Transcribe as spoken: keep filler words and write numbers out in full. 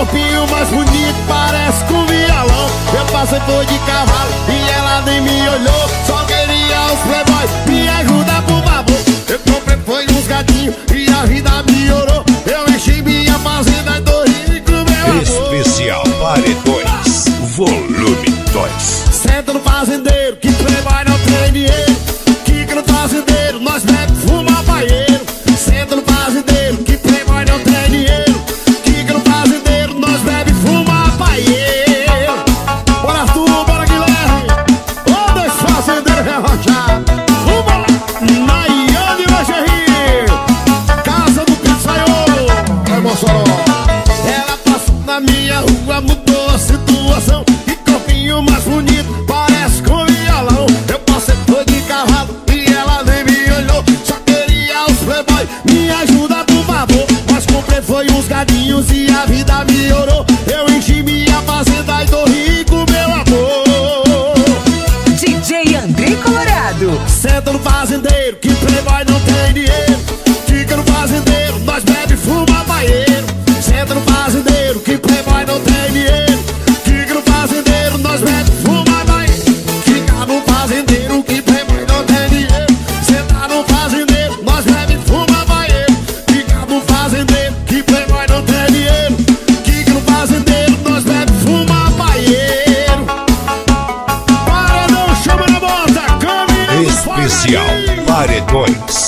corpinho mais bonito, parece com violão. Eu passei por de cavalo e ela nem me olhou. Só queria os playboy, me ajuda por favor. Eu comprei foi uns gatinhos e a vida melhorou. Eu enchi minha fazenda e tô rico, meu amor. Especial Paredões, volume dois. Senta no fazendeiro, que playboy não tem dinheiro. Quica no fazendeiro, nós bebe, fuma, paieiro. Senta no fazendeiro, que playboy não tem dinheiro. Quica no fazendeiro, nós bebe, fuma, paieiro. Bora Arthur, bora Guilherme. Ô, dois fazendeiros relaxados. Vamos lá, Nayane Lingerie, casa do pizzaiolo. Vai, Mossoró. Ela passou na minha rua, mudou a situação. Que corpinho mais bonito, parece com violão. Eu passei foi de cavalo e ela nem me olhou. Só queria os playboy, me ajuda por favor. Mas comprei foi uns gadinhos e a vida melhorou. Eu enchi minha fazenda e tô rico, meu amor. D J André Colorado. Senta no fazendeiro, que playboy não tem dinheiro. Fica no fazendeiro, nós bebe, fuma, paieiro. Senta no fazendeiro, que playboy não tem dinheiro. Fica no fazendeiro, nós bebe, fuma, vai. Fica no fazendeiro, que playboy não tem dinheiro. Senta no fazendeiro, nós bebe, fuma, paieiro. Fica no fazendeiro, que playboy não tem dinheiro. Fica no fazendeiro, nós bebe, fuma, paieiro. Para, não chama na bota, caminha. Especial Paredões.